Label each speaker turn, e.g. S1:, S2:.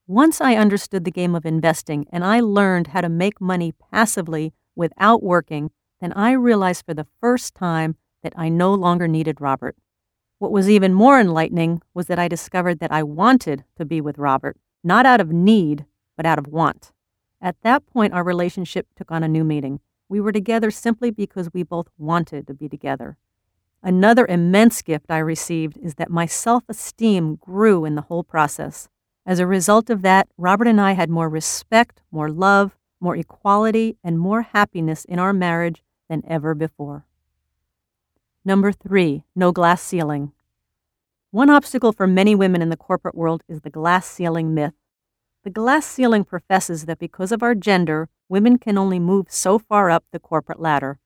S1: Once I understood the game of investing and I learned how to make money passively without working, then I realized for the first time that I no longer needed Robert. What was even more enlightening was that I discovered that I wanted to be with Robert, not out of need, but out of want. At that point, our relationship took on a new meaning. We were together simply because we both wanted to be together. Another immense gift I received is that my self-esteem grew in the whole process. As a result of that, Robert and I had more respect, more love, more equality, and more happiness in our marriage than ever before. Number 3, no glass ceiling. One obstacle for many women in the corporate world is the glass ceiling myth. The glass ceiling professes that because of our gender, women can only move so far up the corporate ladder.